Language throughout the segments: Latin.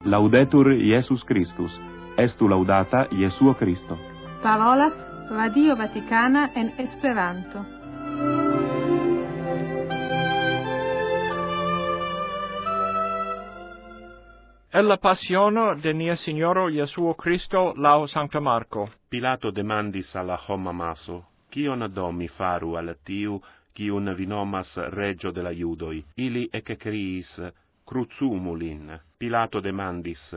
Laudetur Iesus Christus, estu laudata Jesuo Christo. Parolas Radio Vaticana en Esperanto. El la passiono de nia Signoro Jesuo Christo lao Sancta Marco. Pilato demandis alla homa maso, Cion do mi faru al tiu, cium vi nomas regio de la Judoi? Ili ecce criis, crucumulin. Pilato demandis,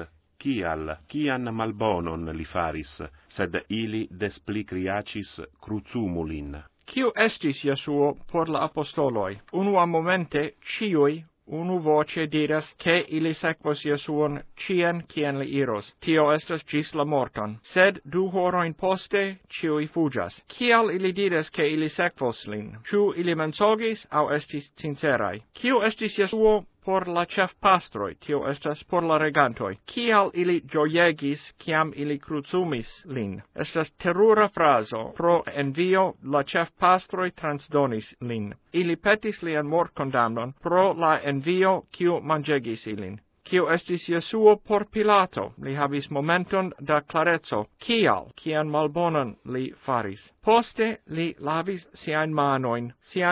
cian malbonon li faris, sed ili desplicriacis crucumulin. Quiu estis Jesuo por la apostoloi? Unua momente ciui unu voce diras che ili sequos Jesuon cien quien li iros. Tio estas gis la morton. Sed 2 horoin poste ciui fugas. Cial ili diras che ili sequos lin? Ciu ili mensogis au estis sincerai? Quiu estis Jesuo por la chef pastroi, tio estas por la regantoi. Cial ili gioiegis ciam ili cruzumis lin? Estas terura fraso, pro envio la chef pastroi transdonis lin. Ili petis lian mortcondamnon pro la envio quiu mangegis ilin. Quiu estis Jesuo por Pilato, li havis momenton da clarezzo, cian malbonon li faris. Poste li lavis siain manoin,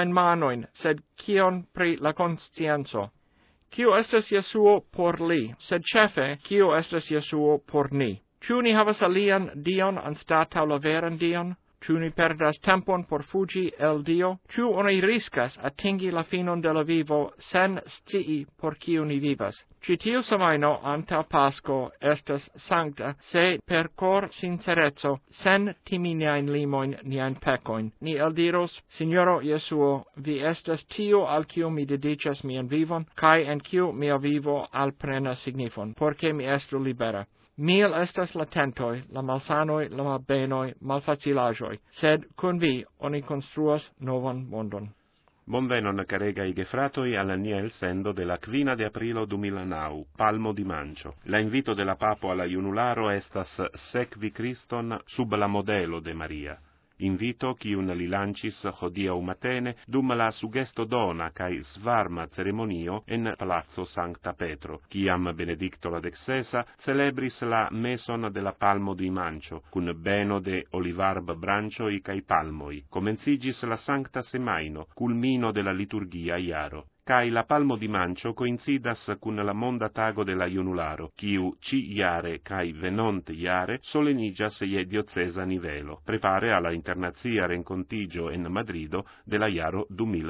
sed cion pri la conscienzo? Quiu estas Jesuo por li, sed cefe, quiu estas Jesuo por ni? Ciu ni havas alian Dion anstatau la veran Dion? Ciu ni perdas tempon por fugi el Dio? Ciu oni riscas atingi la finon de la vivo sen scii por ciu ni vivas? Citiu samaino anta Pasco estas sancta, se per cor sincerezzo, sen timi niain limoin niain pecoin, ni eldiros, Signoro Jesuo, vi estas tiu al ciu mi dedicas mian vivon, cae en ciu mia vivo alprena signifon, porce mi estu libera. Mil estas la tentoi, la malsanoi, la malbenoi, malfacilajoi, sed cun vi oni construas novan mondon. Bonvenon caregai gefratoi alla nia el sendo della 5 de aprilo 2009, palmo di mancio. La invito della Papo alla Iunularo estas sekvi Christon sub la modelo de Maria. Invito cium li lancis hodiau matene dum la sugesto dona cae svarma ceremonio en Palazzo Sancta Petro, ciam Benedicto la XVI celebris la meson de la palmo di mancio, cun beno de olivarb brancioi cae palmoi. Comencigis la Sancta Semaino, culmino de la liturgia iaro. Cae la palmo di mancio coincidas cun la monda tago de la Iunularo, quiu iare cae venont iare solenigas ie diocesa nivelo, prepare alla internazia rencontigio en Madrido de la iaro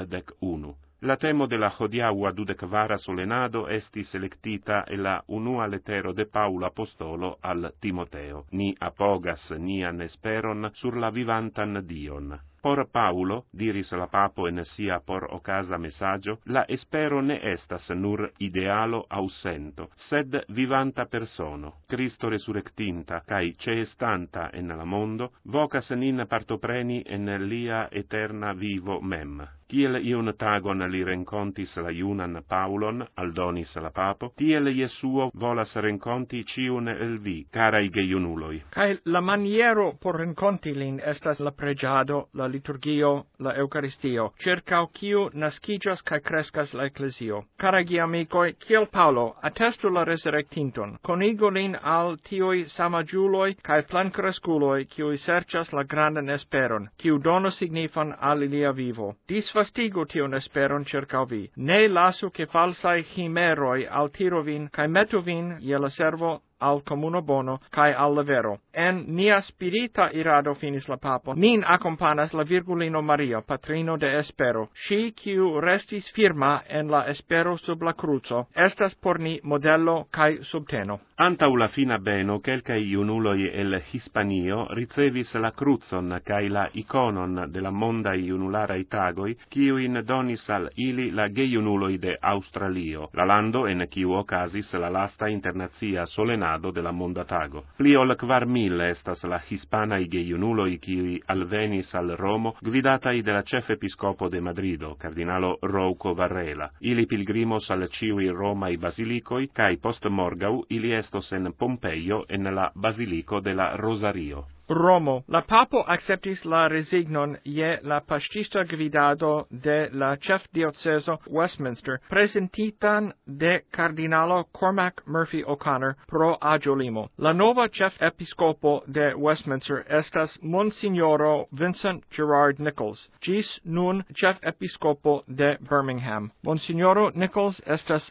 2011. La temo de la hodiaua 24 solenado estis selectita e la unua letero de Paulo Apostolo al Timoteo. Ni apogas nian esperon sur la vivantan Dion. Por Paulo, diris la Papo en sia por ocasa messaggio, la espero ne estas nur idealo ausento, sed vivanta persono. Cristo resurrectinta, cae ceestanta en la mondo, vocas nin partopreni en lia eterna vivo mem. Kiel iun tagon li rencontis la iunan Paulon, aldonis la Papo, tiel Jesuo volas renconti ciun el vi, carai geiunuloi. Cae la maniero por renconti lin estas la pregiado, la liturgio, la Eucaristio, circau ciu nascigas cae crescas la Ecclesio. Caragi amicoi, kiel Paulo, attestu la resurrectinton, conigo lin al tiui samagiuloi cae flancresculoi, ciui sercias la grandan esperon, ciu dono signifan al ilia vivo. Disfastigu tion esperon circau vi. Ne lasu che falsae chimeroi altiro vin, cae metu vin, ie la servo, al communo bono, cae al vero. En nia spirita irado, finis la Papo, nin accompanas la Virgulino Maria, patrino de espero. Si, quiu restis firma en la espero sub la cruzo, estas por ni modello cae subteno. Antau la fina beno, quelcae iunuloi el Hispanio ricevis la cruzon cae la iconon de la monda iunularai tagoi, quiuin donis al ili la geiunuloi de Australio, la lando en quiu ocasis la lasta internazia solenado de la monda tago. Pli ol 4.000 estas la hispanai geiunuloi qui alvenis al Romo, guidatai de la chef episcopo de Madrido, cardinalo Rouco Varela. Ili pilgrimos al ciui Romai basilicoi, cae post morgau ili estos en Pompeio en la basilico de la Rosario. Romo. La papo acceptis la resignon je la paŝtista gvidado de la ĉefdiocezo Westminster, presentitan de kardinalo Cormac Murphy O'Connor pro aĝolimo. La nova ĉefepiskopo de Westminster estas Monsignoro Vincent Gerard Nichols, ĝis nun ĉefepiskopo de Birmingham. Monsignoro Nichols estas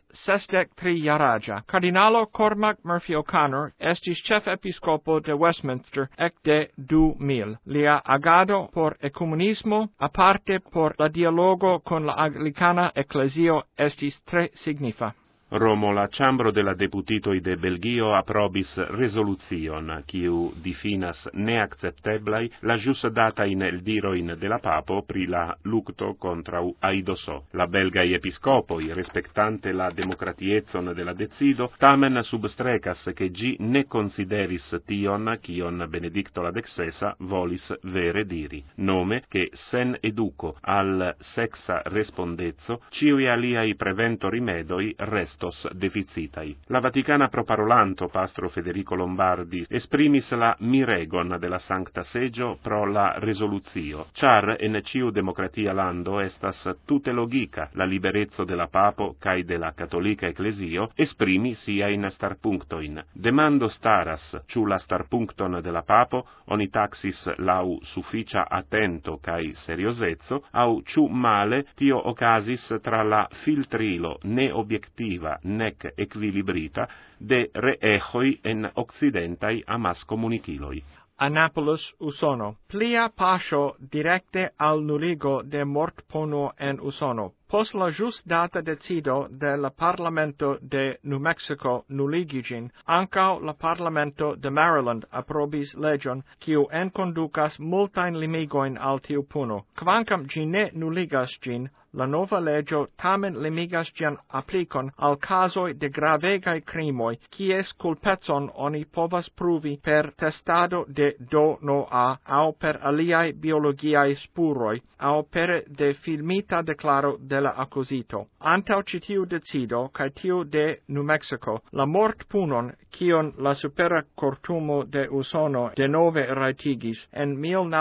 63-jaraĝa. Kardinalo Cormac Murphy O'Connor estis ĉefepiskopo de Westminster de 2000. Lia agado por ecumenismo, aparte por la dialogo con la anglicana ecclesio, estis tre signifa. Romo, la Chambro de la Deputitoi de Belgio aprobis resolucion, quiu difinas neaccepteblai la jus data in el diroin de la papo pri la lucto contra aidoso. La belgai episcopoi, respectante la democratiezon de la decido, tamen substrecas che gi ne consideris tion quion Benedicto la XVI volis vere diri, nome che sen educo al sexa respondezzo, ciui aliai prevento rimedoi restos deficitai. La Vaticana proparolanto pastro Federico Lombardi esprimis la miregon de la Sancta Segio pro la resoluzio, char en ciu democratia lando estas tute logica la liberezzo de la papo cae de la catolica ecclesio esprimi sia in starpunctoin. Demando staras, ciu la starpuncton de la papo oni taxis lau sufficia attento cae seriosezzo, au ciu male tio ocasis tra la filtrilo ne obiectiva nec equilibrita de reejoi en occidentai amas comuniciloi. Annapolis, Usono. Plia pascio directe al nulligo de mortpuno en Usono. Pos la just data decido de la Parlamento de New Mexico nulligigin, ancao la Parlamento de Maryland aprobis legion, quiu enconducas multain limigoin al tiu puno. Quancam gi ne nulligas gin, la nova legio tamen limigas gian applicon al casoi de gravegai crimoi, quies culpetson oni povas pruvi per testado de DNA au per aliai biologiae spuroi, au per de filmita declaro de la accusito. Antau citiu decido, cae tiu de New Mexico, la mort punon, quion la supera cortumo de Usono de nove raitigis en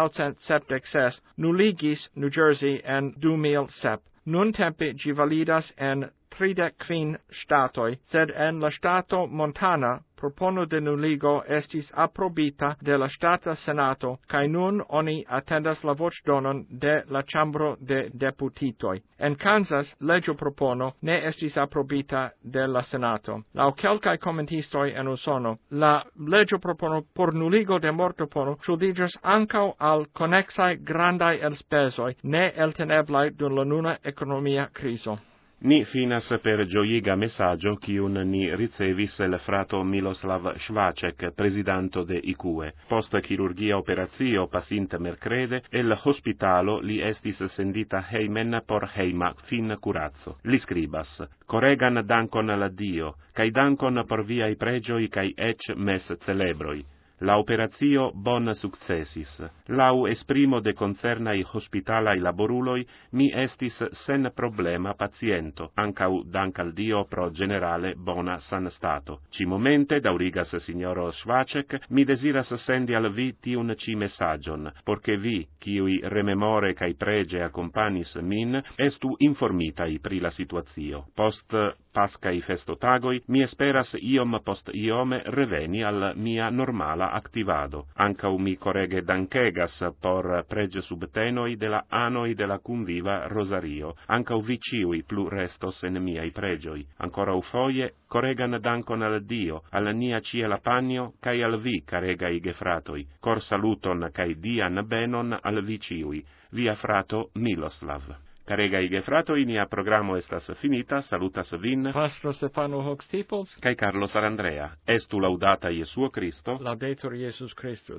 1976, nulligis New Jersey en 2007. Nun tempe gi validas en 35 statoi, sed en la stato Montana propono de nulligo estis aprobita de la stata senato, cae nun oni attendas la voĉdonon de la Chambro de Deputitoi. En Kansas, legio propono ne estis aprobita de la senato. Laŭ kelkaj komentistoj en Usono, la legio propono por nulligo de mortopuno ŝuldiĝas ankaŭ al konexaj grandaj elspezoj ne elteneblaj dum la nuna ekonomia krizo. Ni finas per gioiga messaggio quiun ni ricevis el frato Miloslav Švaček, presidanto de ICUE. Post chirurgia operatio pasinte mercrede, el hospitalo li estis sendita heimen por heima fin curazzo. Li scribas: Corregan dankon la Dio, cae dankon por viai pregioi cae ec mes celebroi. La operatio bon successis. Lau esprimo de concernai hospitalai laboruloi, mi estis sen problema paciento, ancau dank al Dio pro generale bona san stato. Ci momente, daurigas signoro Švaček, mi desiras sendi al vi tiun ci messagion, porche vi, quiui rememore cae prege accompagnis min, estu informitai pri la situatio. Post pascai festotagoi, mi esperas iom post iome reveni al mia normala activado. Ancau mi correge dankegas por prege subtenoi de la anoi de la conviva Rosario. Ancau vi ciui plu restos en miai pregioi. Ancora ufoie, corregan dankon al Dio, al nia ciela panio, cae al vi, caregai gefratoi. Cor saluton cae dian benon al vi ciui. Via frato Miloslav. Caregai gefratoi, nia programo estas finita, salutas vin, Pastro Stefano Hox Tipos, cae Carlos Arandrea. Estu laudata Iesuo Christo, Laudetur Iesus Christus.